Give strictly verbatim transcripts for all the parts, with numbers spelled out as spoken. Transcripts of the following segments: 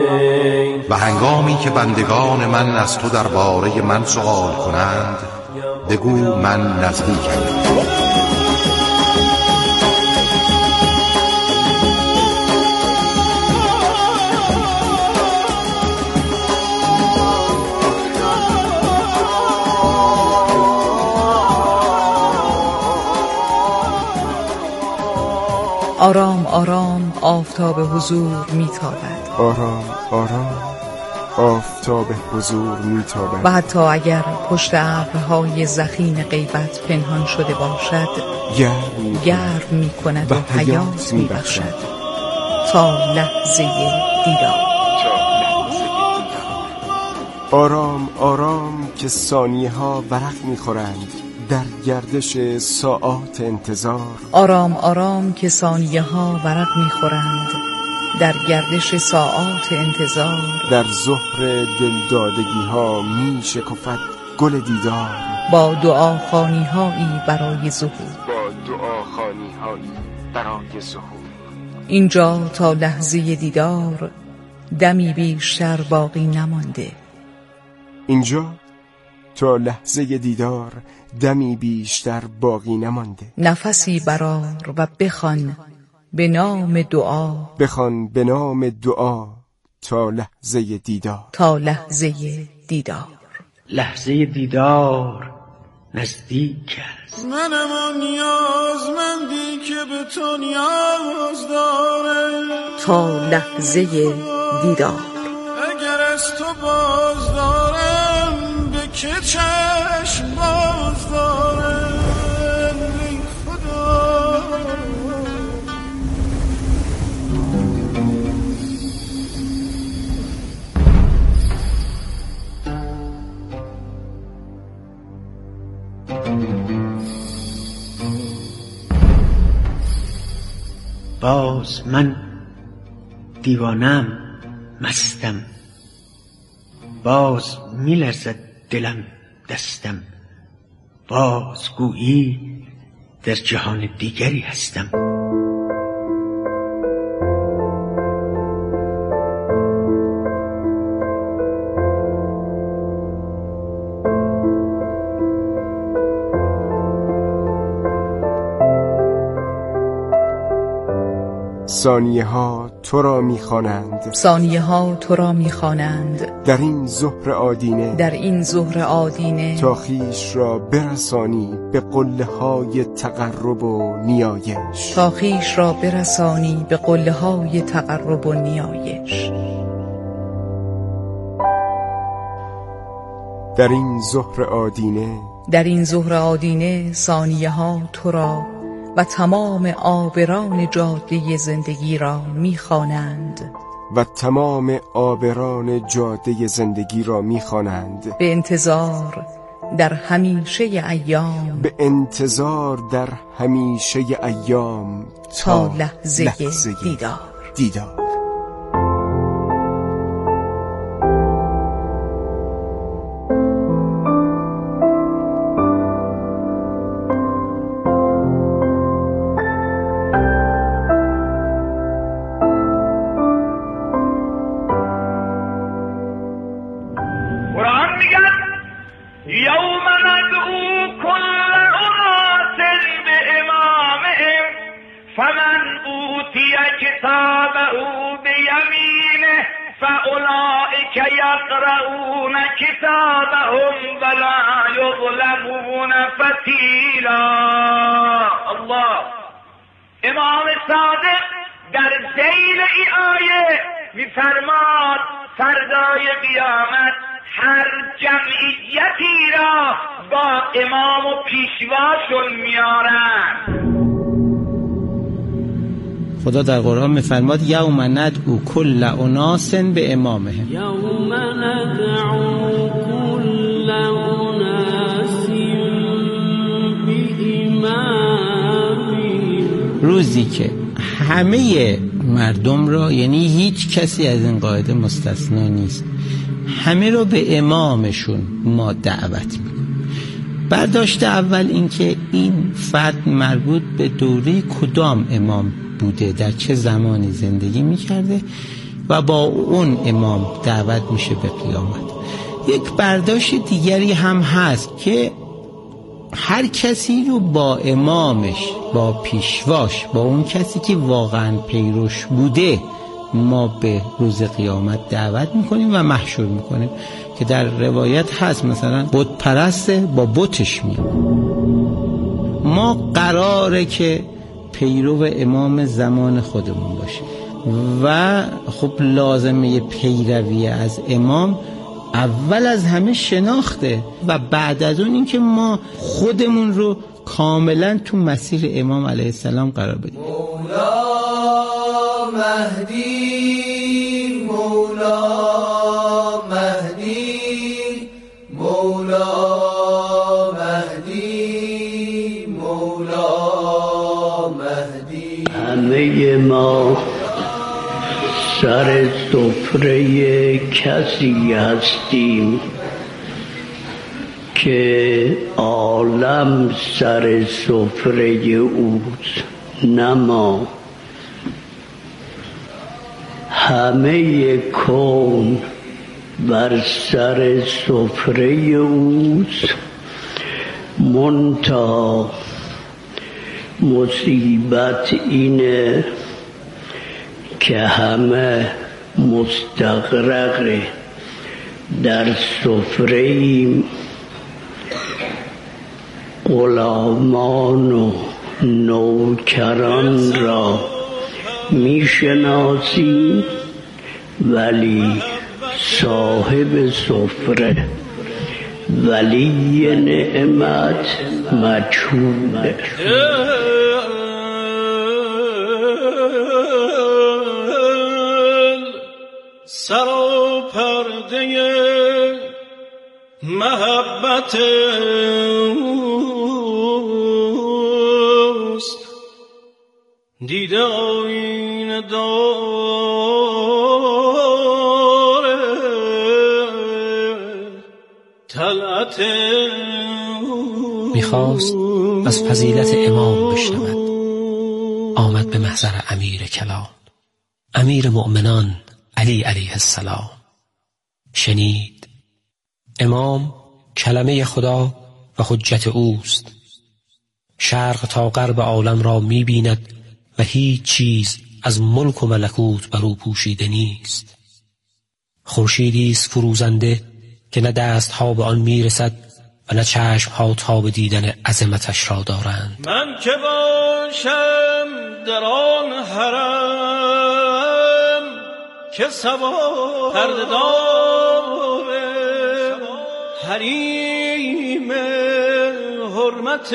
و هنگامی که بندگان من از تو درباره من سؤال کنند بگو من نزدیکم. آرام آرام آفتاب حضور میتابد، آرام آرام آفتاب حضور میتابد و حتی اگر پشت ابرهای ضخیم غیبت پنهان شده باشد گرم گرم میکند و حیات میبخشد تا لحظه دیدار. آرام آرام که ثانیه ها ورق میخورند در گردش ساعات انتظار، آرام آرام که ثانیه ها ورق میخورند در گردش ساعات انتظار، در ظهر دلدادگی ها می شکفد گل دیدار، با دعاخوانی هایی برای ظهور، با دعاخوانی هایی برای ظهور. اینجا تا لحظه دیدار دمی بیشتر باقی نمانده، اینجا تا لحظه دیدار دمی بیشتر باقی نمانده. نفسی برار و بخوان به نام دعا، بخوان به نام دعا تا لحظه دیدار، تا لحظه دیدار. لحظه دیدار نزدیک است. منم آن نیازمندی که به تو نیاز داره، تا لحظه دیدار. اگر از تو باز دارم به که چشم باز دارم ای خدا. باز من دیوانم، مستم، باز میلرزد دلم دستم، باز گویی در جهان دیگری هستم. ثانیه ها تو را میخوانند، ثانیه ها تو را میخوانند در این ظهر آدینه، در این ظهر آدینه، تا خویش را برسانی به قله های تقرب و نیایش، تا خویش را برسانی به قله های تقرب و نیایش. در این ظهر آدینه، در این ظهر آدینه ثانیه ها تو را و تمام عابران جاده زندگی را می‌خوانند، و تمام عابران جاده زندگی را می‌خوانند به انتظار در همیشه ایام، به انتظار در همیشه ایام تا, تا لحظه, لحظه دیدار دیدار. یوم ندعو کل اناس بامامهم فمن اوتی کتابه بیمینه فاولئک یقرؤون کتابهم ولا یظلمون فتیلا. الله. امام صادق در ذیل ای آیه می‌فرماد فردای قیامت هر جمعیتی را با امام و پیشواشون میارن. خدا در قرآن میفرماد یوم ندعو کل اناس به امامهم، یوم ندعو کل اناس به امامهم، روزی که همه مردم را، یعنی هیچ کسی از این قاعده مستثنا نیست، همه رو به امامشون ما دعوت میکنیم. برداشت اول این که این فرد مربوط به دوره کدام امام بوده، در چه زمانی زندگی میکرده، و با اون امام دعوت میشه به قیامت. یک برداشت دیگری هم هست که هر کسی رو با امامش، با پیشواش، با اون کسی که واقعا پیروش بوده ما به روز قیامت دعوت میکنیم و محشور میکنیم، که در روایت هست مثلا بت پرست با بتش میاد. ما قراره که پیرو امام زمان خودمون باشیم و خب لازمه پیروی از امام اول از همه شناخته و بعد از اون این که ما خودمون رو کاملا تو مسیر امام علیه السلام قرار بدیم. مولا مهدی، مولا مهدی، مولا مهدی، مولا مهدی. همه ما سر سفره کسی هستیم که عالم سر سفره اوست، نه ما. همه کون بر سر سفره اوست، منتها مصیبت اینه که همه مستغرق در سفره ایم. غلامان و نوکران را میشناسیم ولی صاحب سفره ولی نعمت مجهوله. سر و پرده محبت اوست، دیده آینه داره طلعت. میخواست از فضیلت امام بشنود، آمد به محضر امیر کلام، امیر مؤمنان علی علیه السلام. شنید امام کلمه خدا و حجت اوست، شرق تا غرب عالم را می بیند و هیچ چیز از ملک و ملکوت بر او پوشیده نیست. خورشیدی است فروزنده که نه دستها به آن می رسد و نه چشمها تا به دیدن عظمتش را دارند. من که باشم در آن حرم که سوار پرده دار حریم حرمت.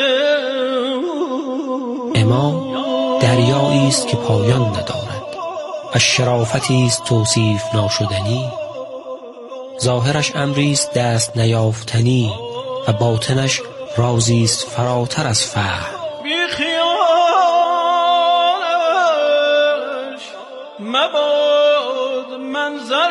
امام دریایی است که پایان ندارد و شرافتی است توصیف ناشدنی. ظاهرش امری است دست نیافتنی و باطنش رازی است فراتر از فهم. بی خیالش مباد منظر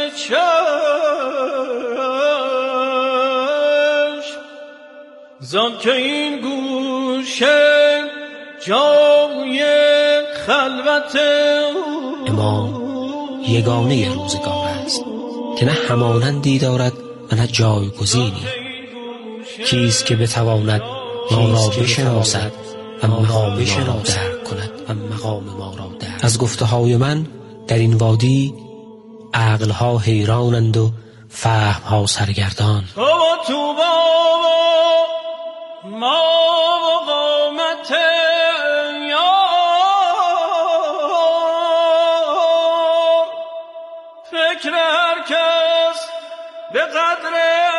چشم، زان که این گوشه جای خلوت. امام یگانه روزگار است که نه همانندی دارد و نه جایگزینی. کیست که بتواند ما را بشناسد و مقام ما را درک کند و مقام ما را درک. از گفته های من در این وادی عقلها حیرانند و فهمها سرگردان. توبا توبا ما و قامت یار، فکر هر کس به قدر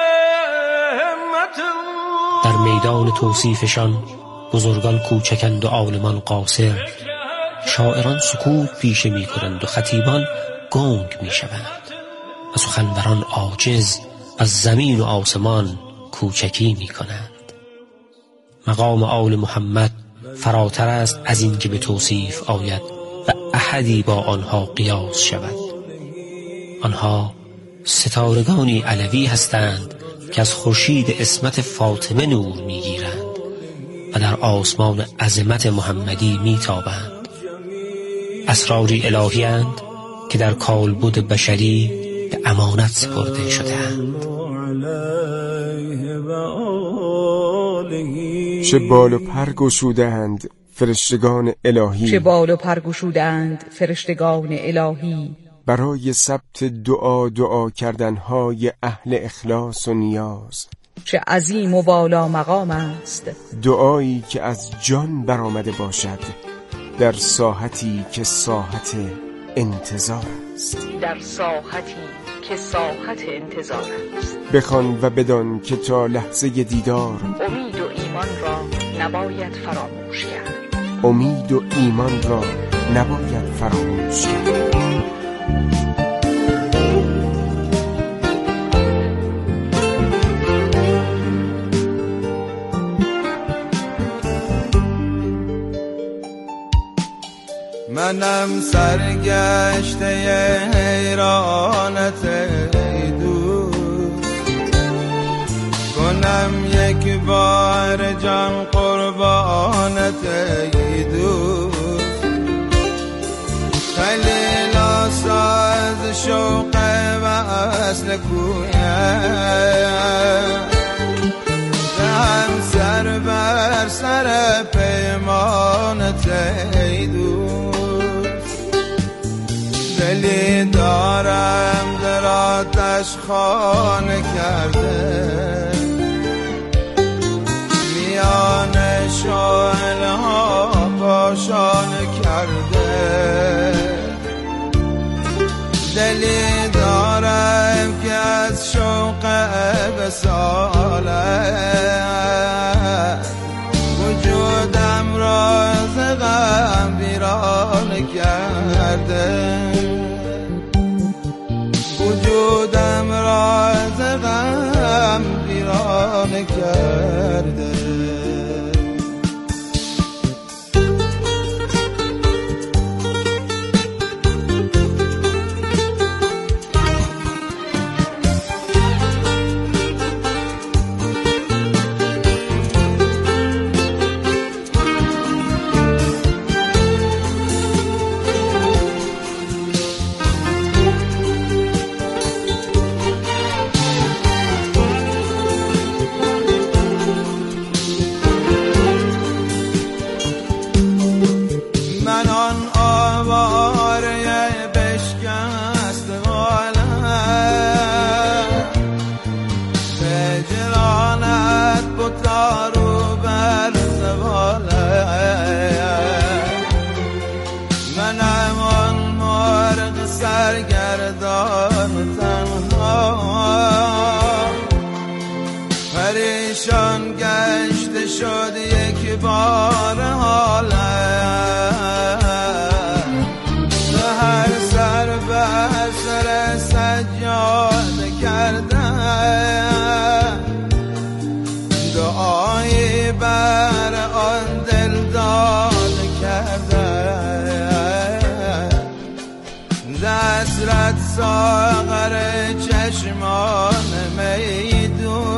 همت. در میدان توصیفشان بزرگان کوچکند و عالمان قاصر، شاعران سکوت پیشه می کنند و خطیبان گنگ می شوند و سخنوران عاجز از زمین و آسمان کوچکی می کنند. مقام آل محمد فراتر است از این که به توصیف آید و احدی با آنها قیاس شود. آنها ستارگانی علوی هستند که از خورشید عصمت فاطمه نور میگیرند و در آسمان عظمت محمدی میتابند. اسراری الهی اند که در کالبد بشری به امانت سپرده شده‌اند. چه بال و پر گشوده‌اند فرشتگان الهی، چه بال و پر گشوده‌اند فرشتگان الهی، برای ثبت دعا دعا کردنهای اهل اخلاص و نیاز. چه عظیم و والا مقام است دعایی که از جان برآمده باشد در ساحتی که ساحت انتظار است، در ساحتی که ساحت انتظار است. بخوان و بدان که تا لحظه دیدار امید و ایمان را نباید فراموش کرد، امید و ایمان را نباید فراموش کرد. منم سرگشته حیرانت ای دوست، کنم یک بار جان قربانت ای دوست. خیلی لاساز شوق و اصل کویم، هم سر بر سر پیمانت ای دوست. دلی دارم در آتش خانه کرده، میان شعله ها پاشانه کرده. دلی دارم که از شوق وصالت وجودم را ز غم ویرانه کرده، وجودم را ز غم ویرانه کرده. پریشان گشته شد یک بار حالم، هر سر بر سر سجاده کردم، دعایی بر آن دل داده کردم. دسترت ساغر چشمان می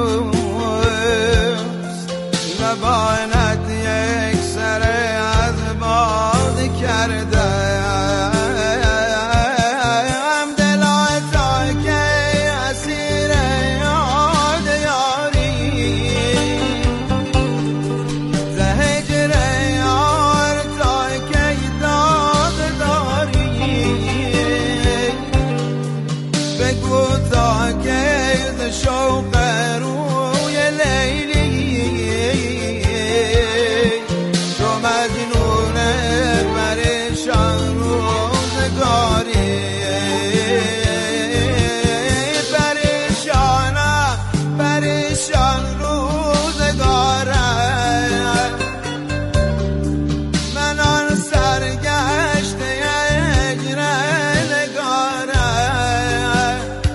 دوست، لبانت یک سر از باد کردم. دلت تا که اسیر یاد یاری، ز هجر یار تا که داد داری. بگو تا که ز شوق روی لیلی تو مجنون پریشان روزگاری. پریشانم پریشان روزگارم، من آن سرگشته هجر نگارم.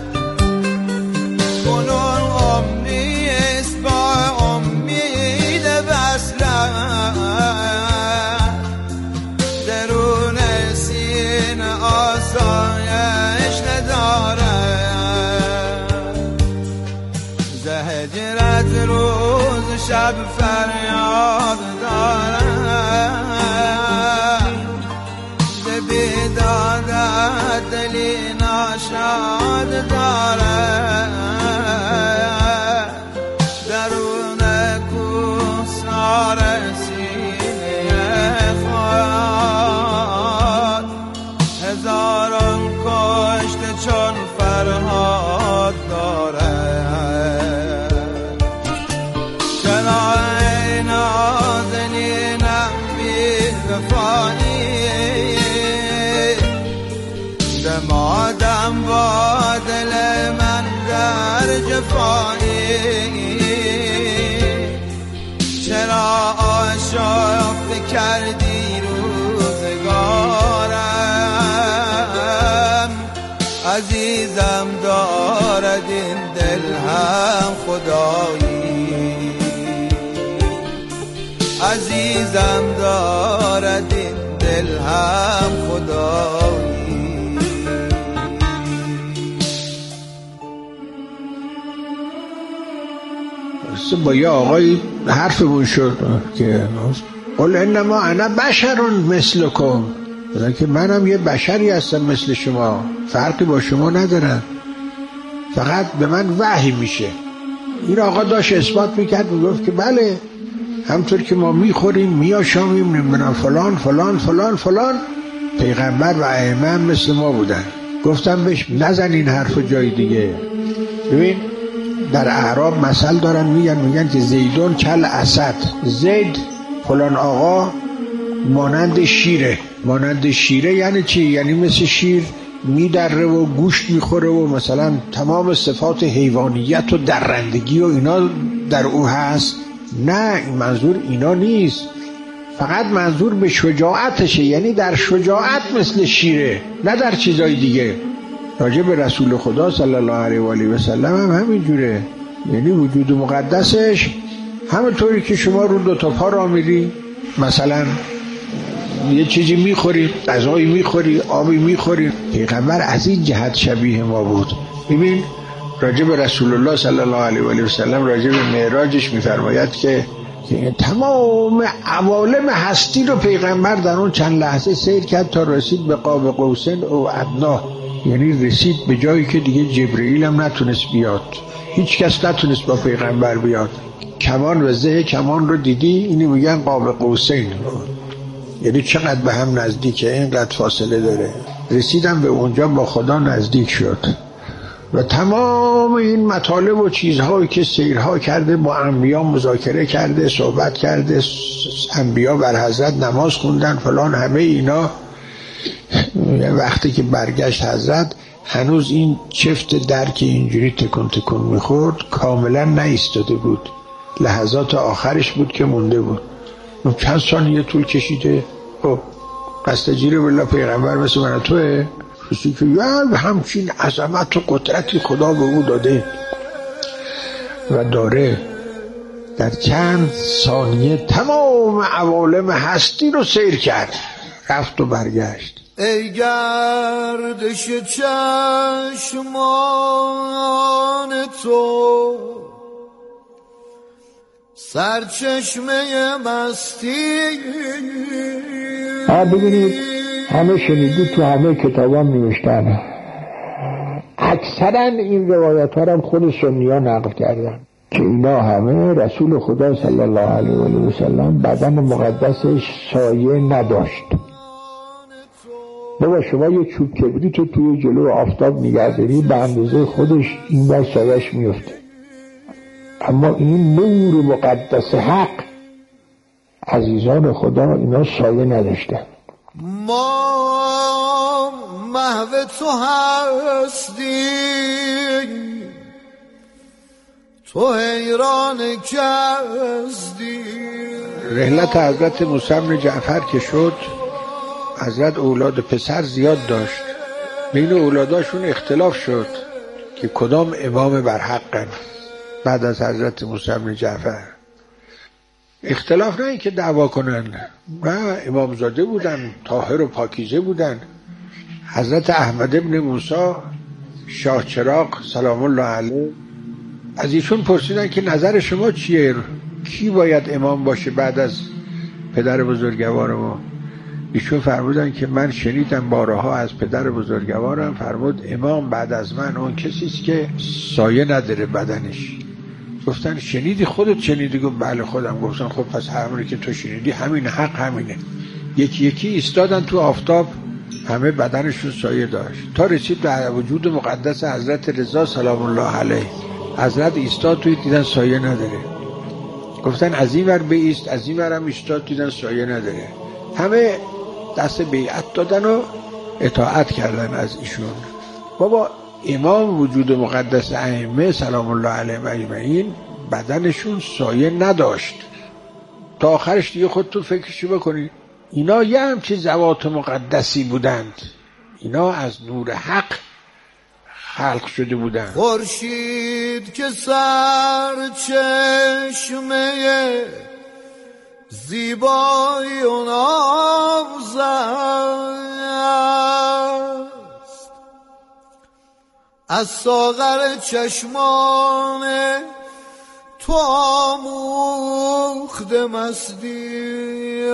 کنون امیست با امید وصلم، درون سینه آسایش ندارم. ز هجرت روز شب فریاد دارم، به بیدادت دل یاد داره درون کوسار سینه خود هزاران کشته چون فرهاد داره چرا ای نازنینم بی وفایی دمادم با دل من در جفایی چرا آشفته کردی روزگارم عزیزم دارد این دل هم خدایی عزیزم دارد این دل هم خدایی با یه آقایی حرفمون شد که قل انما انا بشر مثلکم که منم یه بشری هستم مثل شما فرقی با شما ندارم فقط به من وحی میشه. این آقا داشت اثبات میکرد میگفت که بله همطور که ما میخوریم میاشامیم نمیدونم فلان فلان فلان فلان پیغمبر و ائمه هم مثل ما بودن. گفتم بهش نزن این حرف جای دیگه. ببین در اعراب مثل دارن میگن میگن که زیدون کل اسد زید فلان آقا مانند شیره. مانند شیره یعنی چی؟ یعنی مثل شیر میدره و گوشت میخوره و مثلا تمام صفات حیوانیت و درندگی و اینا در او هست. نه این منظور اینا نیست، فقط منظور به شجاعتشه، یعنی در شجاعت مثل شیره نه در چیزای دیگه. راجع به رسول خدا صلی الله علیه و آله و سلم هم همینجوره، یعنی وجود مقدسش همونطوری که شما رو دو تا پا را میری مثلا یه چیزی میخوری، غذایی میخوری، آبی میخوری. پیغمبر از این جهت شبیه ما بود. ببین راجع به رسول الله صلی الله علیه و آله و سلم راجع به معراجش میفرماید که تمام عوالم هستی رو پیغمبر در اون چند لحظه سیر کرد تا رسید به قاب قوسین او ادنا، یعنی رسید به جایی که دیگه جبرئیل هم نتونست بیاد، هیچ کس نتونست با پیغمبر بیاد. کمان و زه کمان رو دیدی، اینو میگن قاب قوسین، یعنی چقدر به هم نزدیکه، اینقدر فاصله داره. رسیدم به اونجا با خدا نزدیک شد و تمام این مطالب و چیزهایی که سیرها کرده با انبیا مذاکره کرده، صحبت کرده، انبیا بر حضرت نماز خوندن فلان، همه اینا وقتی که برگشت حضرت هنوز این چفت در که اینجوری تکون تکون میخورد کاملا نایستاده بود، لحظات آخرش بود که مونده بود. چند ثانیه طول کشیده. خب قصدجیر بالله پیغمبر مثل من توه کسی که یه همچین عظمت و قدرتی خدا به او داده و داره، در چند ثانیه تمام عوالم هستی رو سیر کرد، رفت و برگشت. ای گردش چشمان تو سرچشمه مستی. ها ببینید همه شنیدید تو همه کتابا نوشتن، اکثرا این روایت ها هم خود سنی ها نقل کردن که اینا همه رسول خدا صلی الله علیه و سلم بدن مقدسش سایه نداشت. بابا شما یه چوب کبریت رو توی جلو آفتاب نگهداری به اندازه خودش این بر سایش میفته، اما این نور مقدس حق عزیزان خدا اینا سایه نداشتن. ما محو تو هستی، تو حیران کردی. رحلت حضرت موسی بن جعفر که شد، حضرت اولاد پسر زیاد داشت، بین اولاداشون اختلاف شد که کدام امام برحقن بعد از حضرت موسی بن جعفر. اختلاف نه این که دعوا کنن، نه، امامزاده بودن، طاهر و پاکیزه بودن. حضرت احمد ابن موسی شاه چراغ سلام الله علیه از ایشون پرسیدن که نظر شما چیه، کی باید امام باشه بعد از پدر بزرگوار ما؟ ایشون فرمودن که من شنیدم بارها از پدر بزرگوارم، فرمود امام بعد از من اون کسی است که سایه نداره بدنش. گفتن شنیدی؟ خودت شنیدی؟ گفت بله خودم. گفتن خب پس همونی که تو شنیدی همین حق همینه. یکی یکی ایستادن تو آفتاب، همه بدنشون سایه داشت تا رسید به وجود مقدس حضرت رضا سلام الله علیه. حضرت ایستاد توی دیدن سایه نداره. گفتن از این ور بایست، از این ورم ایستاد دیدن سایه نداره. همه دست بیعت دادن و اطاعت کردن از ایشون. بابا امام وجود مقدس ائمه سلام الله علیهم اجمعین بدنشون سایه نداشت تا آخرش. دیگه خودتون فکرشو بکنید، اینا یه همچین ذوات مقدسی بودند، اینا از نور حق خلق شده بودند. خورشید که سر چشمه زیبایی و ناز است، از ساغر چشمان تو آموخته مستی.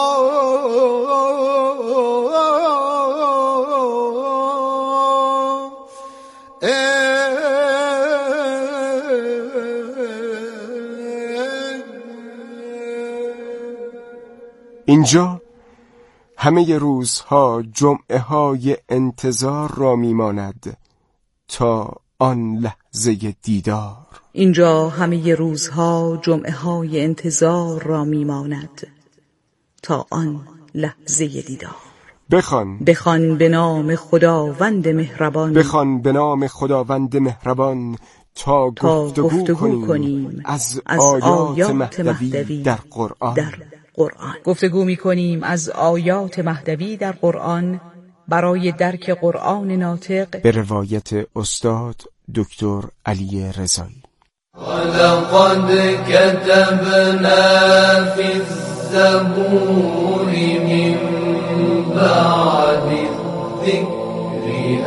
اینجا همه روزها جمعه های انتظار را میماند تا آن لحظه دیدار. اینجا همه روزها جمعه های انتظار را میماند تا آن لحظه دیدار. بخوان بخوان به نام خداوند مهربان، بخوان به نام خداوند مهربان تا, تا گفتگو, گفتگو کنیم, کنیم از, از آیات, آیات مهدوی, مهدوی در قرآن. در قرآن گفتگو می کنیم از آیات مهدوی در قرآن برای درک قرآن ناطق به روایت استاد دکتر علی رضایی. ولقد كتبنا في الزبور من بعد الذكر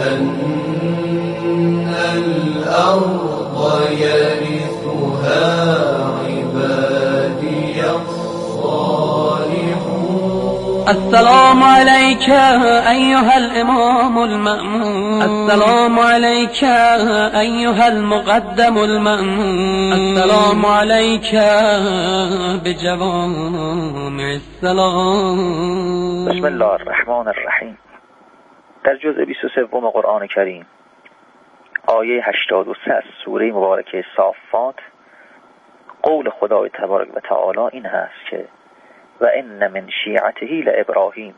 أن الأرض يرثها عبادي الصالحون. السلام عليك أيها الإمام المأمون، السلام عليك أيها المقدم المأمون، السلام عليك بجوامع السلام. بسم الله الرحمن الرحیم. در جزء بیست و سه قرآن کریم آیه هشتاد و سه از سوره مبارکه صافات قول خدای تبارک و تعالی این هست که و ان من شیعته لابراهیم،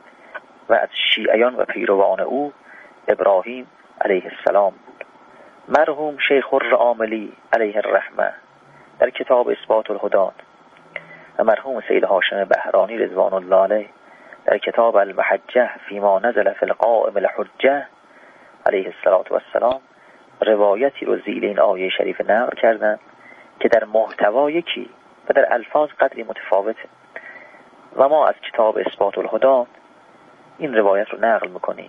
و از شیعیان و پیروان او ابراهیم علیه السلام بود. مرحوم شیخ الراملی علیه الرحمه در کتاب اثبات الهدات و مرحوم سید هاشم بهرانی رضوان الله علیه در کتاب المحجه فیما نزل فی القائم الحجه علیه السلام روایتی رو زیل این آیه شریف نقل کردن که در محتوا یکی و در الفاظ قدری متفاوته و ما از کتاب اثبات الهدات این روایت رو نقل میکنیم.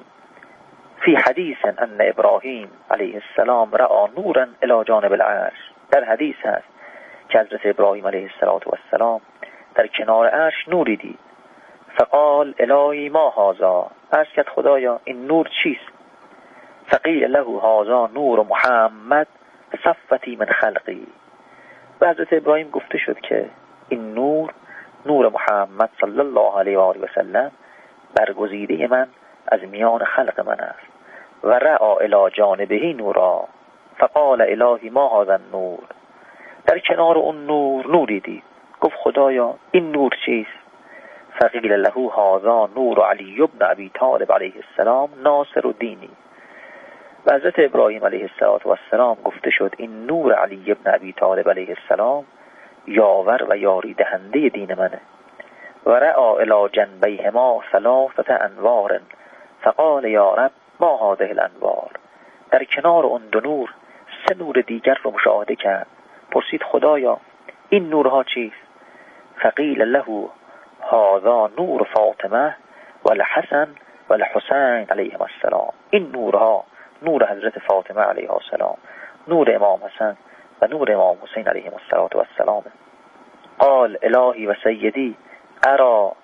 فی حدیث ان ابراهیم علیه السلام رأى نورا الی جانب العرش. در حدیث هست که حضرت ابراهیم علیه السلام در کنار عرش نوری دید. فقال الهی ما هذا، عرض کرد خدایا این نور چیست؟ فقیل له هذا نور محمد صفتی من خلقی. و حضرت ابراهیم گفته شد که این نور نور محمد صلی الله علیه و آله و سلم برگزیده من از میان خلق من است. و رأى الی جانبه نورا فقال الهی ما هذا النور. در کنار اون نور نوری دید، گفت خدایا این نور چیست؟ فقیل له هذا نور علی بن ابی طالب علیه السلام ناصر الدینی. و حضرت ابراهیم علیه السلام گفته شد این نور علی بن ابی طالب علیه السلام یاور و یاری دهنده دین منه. و رأى الی جنبیهما ثلاثه انوار فقال یا رب ما هذه الانوار. در کنار اون دو نور سه نور دیگر رو مشاهده کرد. پرسید خدایا این نورها چیست؟ فقیل له هذا نور فاطمه و الحسن و الحسین علیهم السلام. این نورها نور حضرت فاطمه علیه السلام، نور امام حسن و نور امام حسین علیهم السلام. قال الهی و سیدی ارا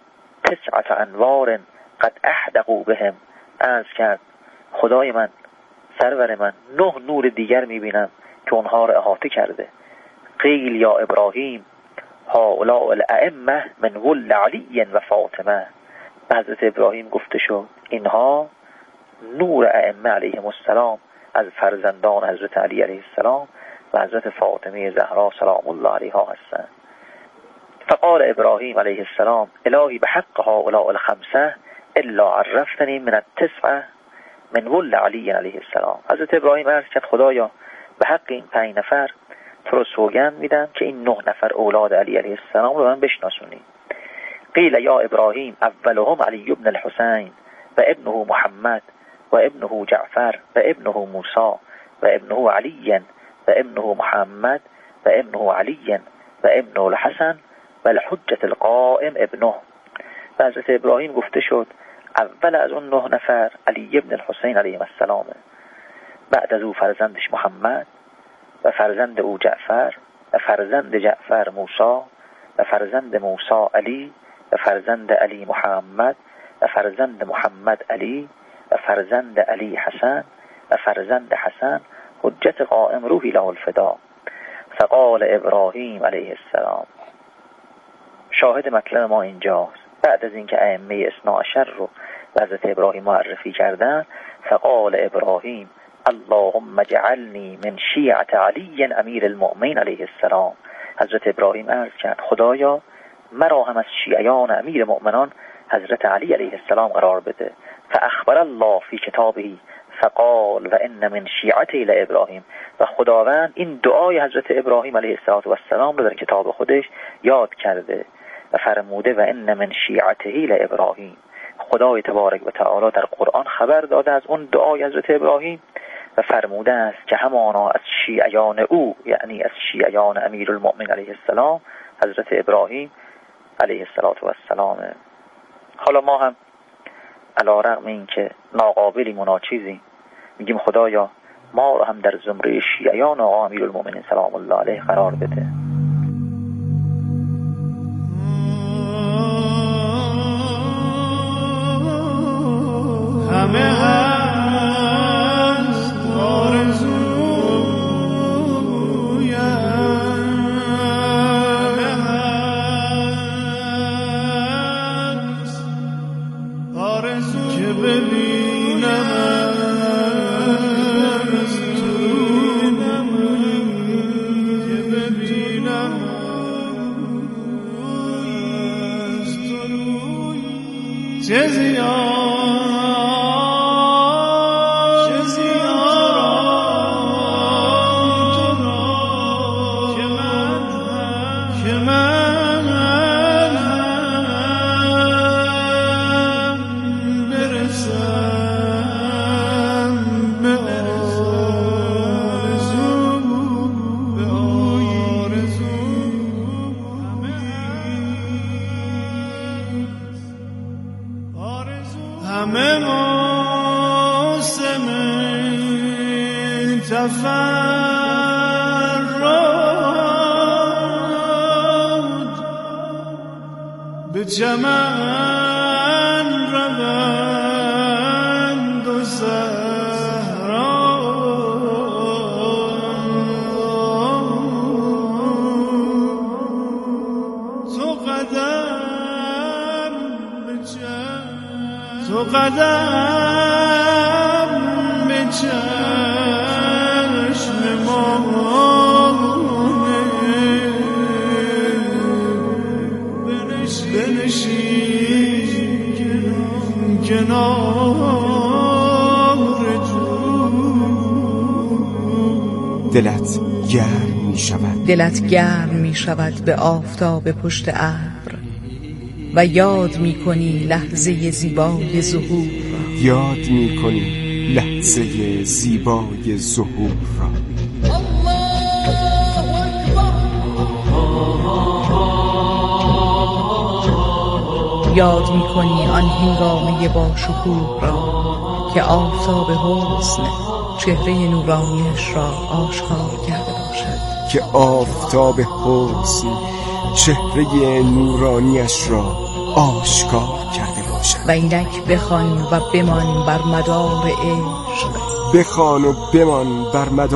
تسعة انوار قد احدقوا بهم. عرض کرد خدای من، سرور من، نه نور دیگر میبینم که اونها رو احاطه کرده. قیل یا ابراهیم هؤلاء الائمه من ول علی و فاطمه. حضرت ابراهیم گفته شد اینها نور ائمه علیهم السلام از فرزندان حضرت علی علیه السلام و حضرت فاطمه زهرا سلام الله علیها هستند. فقال ابراهیم علیه السلام الهی بحق هؤلاء الخمسه الا عرفتنی من التسعه من ول علی علیه السلام. حضرت ابراهیم عرض کرد خدایا به حق این پنج نفر تو رو سوگند میدم که این نه نفر اولاد علی علیه السلام رو من بشناسونی. قیل یا ابراهیم اولهم علی ابن الحسین و ابنه محمد و ابنه جعفر و ابنه موسی و ابنه علی و ابنه محمد و ابنه علی و ابنه الحسن و الحجة القائم ابنه. و حضرت ابراهیم گفته شد اول از اون نه نفر علی ابن الحسین علیه السلام، بعد از او فرزندش محمد و فرزند او جعفر و فرزند جعفر موسی و فرزند موسی علی و فرزند علی محمد و فرزند محمد علی و فرزند علی حسن و فرزند حسن حجت قائم روحی له الفدا. فقال ابراهیم علیه السلام، شاهد مطلب ما اینجاست، بعد از اینکه ائمه اثنا عشر رو حضرت ابراهیم معرفی کردن، فقال ابراهیم اللهم اجعلنی من شیعة علی امیر المؤمنین علیه السلام. حضرت ابراهیم عرض کرد خدایا مرا هم از شیعیان امیر مؤمنان حضرت علی علیه السلام قرار بده. فاخبر الله فی کتابه فقال و ان من شیعته لابراهیم. و خداوند این دعای حضرت ابراهیم علیه السلام رو در کتاب خودش یاد کرده و فرموده و ان من شیعته لابراهیم. خدای تبارک و تعالی در قرآن خبر داده از اون دعای حضرت ابراهیم و فرموده است که همانا از شیعیان او، یعنی از شیعیان امیر المؤمنین علیه السلام حضرت ابراهیم علیه السلام. حالا ما هم علی رغم این که ناقابلی مناچیزیم میگیم خدایا ما رو هم در زمره شیعیان آقا امیر المؤمنین سلام الله علیه قرار بده. همه هست آرزویم، همه هست آرزو که ببینم از تو، که ببینم از تو چه زیاد همه موسم تفرد به چمن روند و صحرا، تو قدم به چشم، تو قدم به چشم مانه بنشین کنار جو. دلت گرم می شود، دلت گرم می شود به آفتاب پشت ابر و یاد می کنی لحظه زیبای ظهور را، یاد می کنی لحظه زیبای ظهور را. یاد می کنی آن هنگامه با شکوه را که آفتاب حسن چهره نورانیش را آشکار کرده باشد. که آفتاب حسن چهره نورانیش را آشکار کرده باشد. و اینک بخوان و بمان بر مدار عشق، بخوان و بمان بر مدار